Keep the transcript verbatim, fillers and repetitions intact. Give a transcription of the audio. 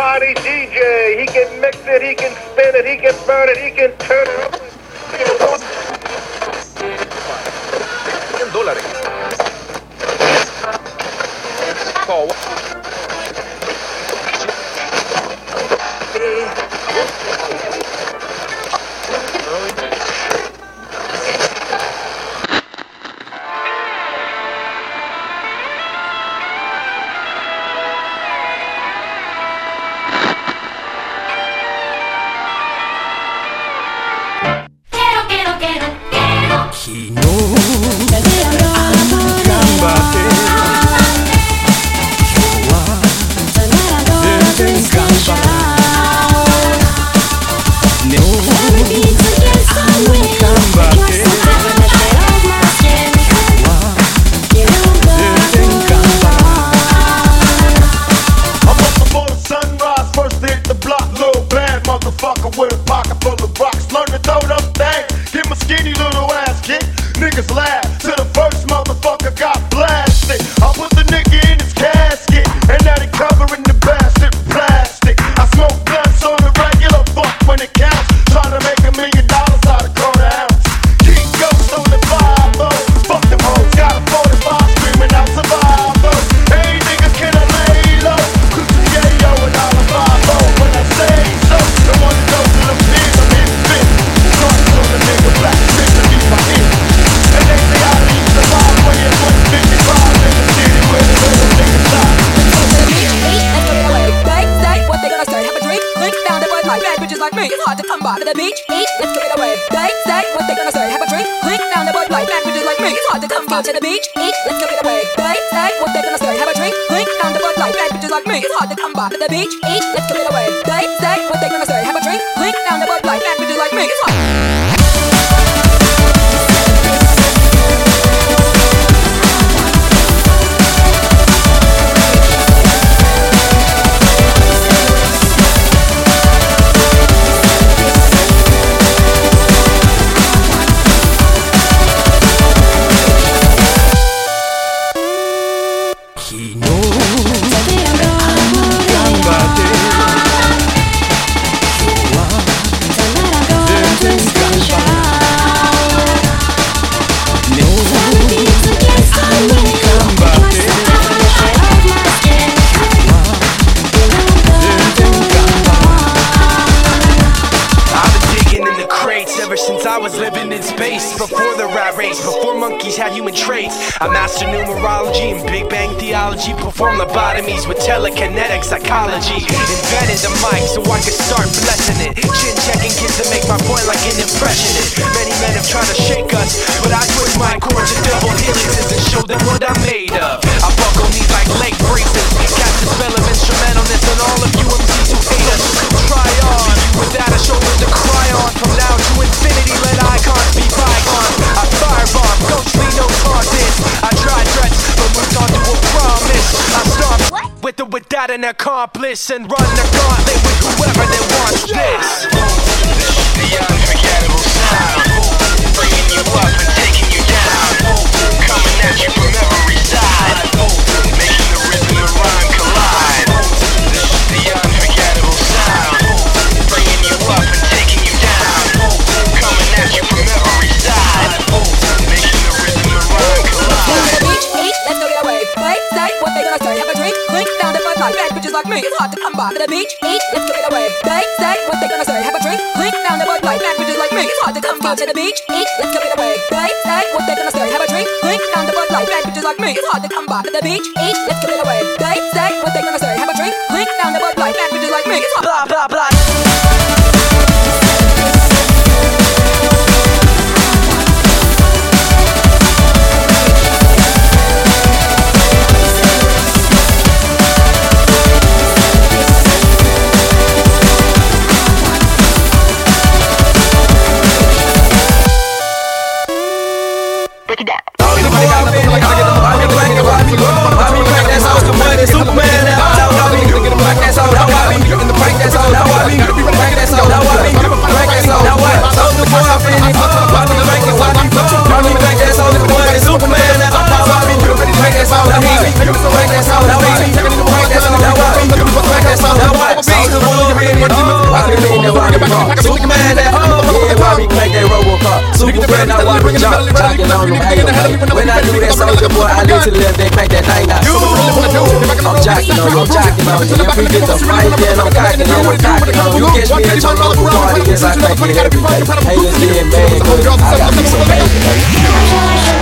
party D J. He can mix it, he can spin it, he can burn it, he can turn it up. cien dólares. Oh. I master numerology and Big Bang theology. Perform lobotomies with telekinetic psychology. Invented the mic so I can start blessing it. Chin checking kids to make my point like an impressionist. Many men have tried to shake us, but I twist my chords to double helixes and show them what I'm made of. I buckle knees like leg braces. Cast the spell of instrumentalness on all of you M Cs who hate us. Try on without a shoulder to cry on. From now to infinity, let icons be bygones. I firebomb, ghostly no targets. I tried threats, but moved on to a promise. I start with or without an accomplice and run the gauntlet with whoever that wants this. The unforgettable sound, bringing you up and taking you down, coming at you from every side, making the rhythm and rhyme collide. The unforgettable sound, bringing you up and taking you down, coming at you from every side, making the rhythm and rhyme collide. Let's go get away. Play, say what they gonna say. Have a drink, clink down the Bud Light. Bad bitches like me, it's hard to come by. To the beach, eat, let's go get away. Play, say what they gonna say. Have a drink, clink down the Bud Light. Bad bitches like me, it's hard to come by. To the beach, eat, let's go get away. Play, say what they gonna say. Have a drink, clink down the Bud Light. Bad bitches like me, it's hard to come by. To the beach, eat, let's go get away. Play, say what they gonna say. Have a drink, clink down the Bud Light. Bad bitches like me, it's hard. Blah blah blah. Superman, that's all I be. In the pipe, that's all I be. when I walk the job, jocking on them haters. When I do that soldier boy, I live to live, they crank that thing out. I'm jocking on you, I'm jocking on you. If we get the fight, then I'm cocking on you, cocking on you. Catch me at your local party, yes, I crank it every day. Haters get mad, but I got me some baby.